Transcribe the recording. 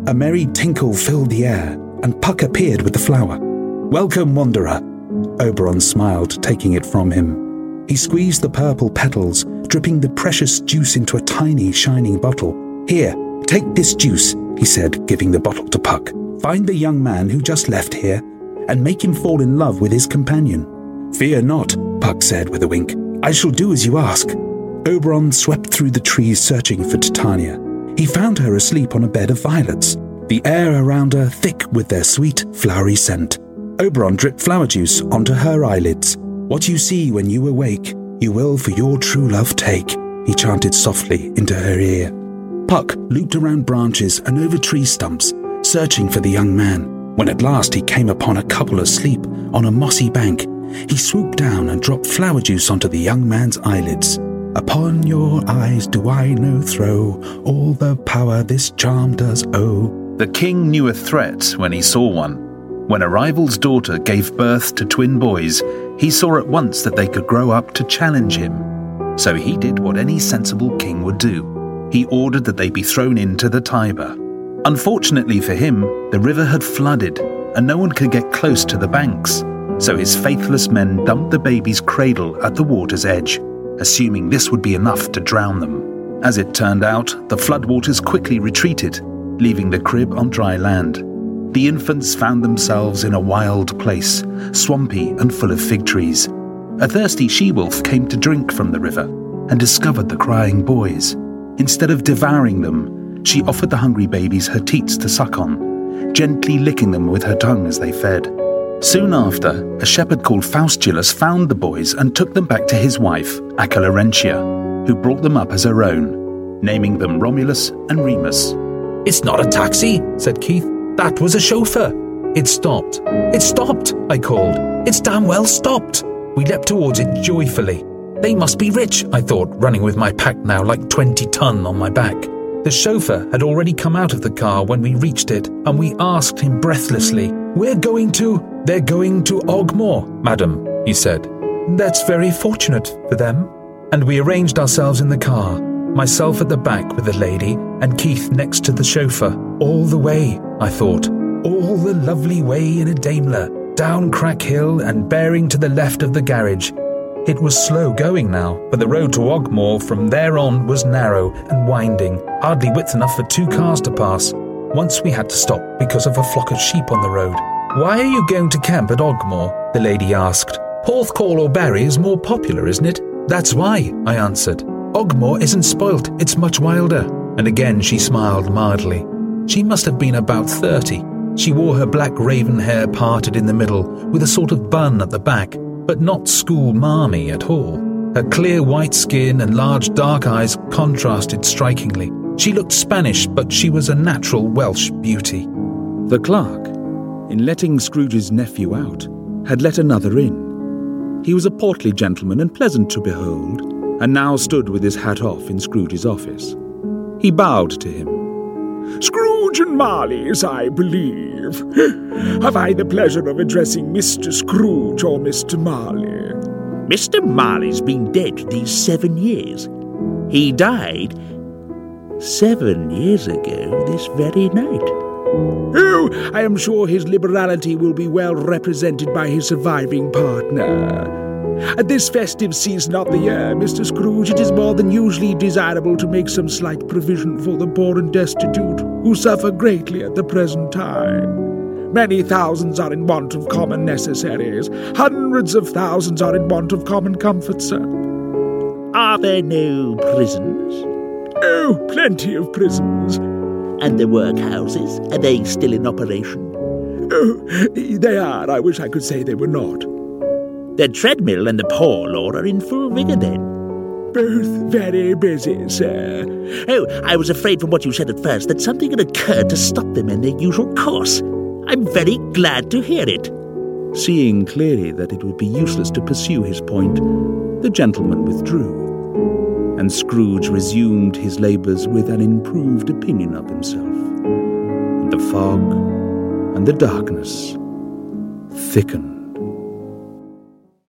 A merry tinkle filled the air, and Puck appeared with the flower. "Welcome, wanderer." Oberon smiled, taking it from him. He squeezed the purple petals, dripping the precious juice into a tiny, shining bottle. "Here, take this juice," he said, giving the bottle to Puck. "Find the young man who just left here, and make him fall in love with his companion." "Fear not," Puck said with a wink. "I shall do as you ask." Oberon swept through the trees searching for Titania. He found her asleep on a bed of violets, the air around her thick with their sweet, flowery scent. Oberon dripped flower juice onto her eyelids. "What you see when you awake, you will for your true love take," he chanted softly into her ear. Puck looped around branches and over tree stumps, searching for the young man. When at last he came upon a couple asleep on a mossy bank, he swooped down and dropped flower juice onto the young man's eyelids. "Upon your eyes do I now throw all the power this charm does owe." The king knew a threat when he saw one. When a rival's daughter gave birth to twin boys, he saw at once that they could grow up to challenge him. So he did what any sensible king would do. He ordered that they be thrown into the Tiber. Unfortunately for him, the river had flooded, and no one could get close to the banks. So his faithless men dumped the baby's cradle at the water's edge, assuming this would be enough to drown them. As it turned out, the floodwaters quickly retreated, leaving the crib on dry land. The infants found themselves in a wild place, swampy and full of fig trees. A thirsty she-wolf came to drink from the river and discovered the crying boys. Instead of devouring them, she offered the hungry babies her teats to suck on, gently licking them with her tongue as they fed. Soon after, a shepherd called Faustulus found the boys and took them back to his wife, Acca who brought them up as her own, naming them Romulus and Remus. "It's not a taxi," said Keith. "That was a chauffeur." "It stopped. It stopped," I called. "It's damn well stopped." We leapt towards it joyfully. They must be rich, I thought, running with my pack now like 20 ton on my back. The chauffeur had already come out of the car when we reached it, and we asked him breathlessly, "They're going to Ogmore, madam," he said. "That's very fortunate for them." And we arranged ourselves in the car, myself at the back with the lady and Keith next to the chauffeur. All the way, I thought, all the lovely way in a Daimler, down Crack Hill and bearing to the left of the garage. It was slow going now, but the road to Ogmore from there on was narrow and winding, hardly width enough for 2 cars to pass. Once we had to stop because of a flock of sheep on the road. "Why are you going to camp at Ogmore?" the lady asked. "Porthcawl or Barry is more popular, isn't it?" "That's why," I answered. "Ogmore isn't spoilt, it's much wilder." And again she smiled mildly. She must have been about 30. She wore her black raven hair parted in the middle with a sort of bun at the back, but not school marmy at all. Her clear white skin and large dark eyes contrasted strikingly. She looked Spanish, but she was a natural Welsh beauty. The clerk, in letting Scrooge's nephew out, had let another in. He was a portly gentleman and pleasant to behold, and now stood with his hat off in Scrooge's office. He bowed to him. "Scrooge and Marley's, I believe. Have I the pleasure of addressing Mr. Scrooge or Mr. Marley?" "Mr. Marley's been dead these 7 years. He died 7 years ago this very night." "Oh, I am sure his liberality will be well represented by his surviving partner. At this festive season of the year, Mr. Scrooge, it is more than usually desirable to make some slight provision for the poor and destitute, who suffer greatly at the present time. Many thousands are in want of common necessaries. Hundreds of thousands are in want of common comforts, sir." "Are there no prisons?" "Oh, plenty of prisons." "And the workhouses, are they still in operation?" "Oh, they are. I wish I could say they were not." "The treadmill and the poor law are in full vigour then?" "Both very busy, sir." "Oh, I was afraid from what you said at first that something had occurred to stop them in their usual course. I'm very glad to hear it." Seeing clearly that it would be useless to pursue his point, the gentleman withdrew, and Scrooge resumed his labours with an improved opinion of himself. And the fog and the darkness thickened.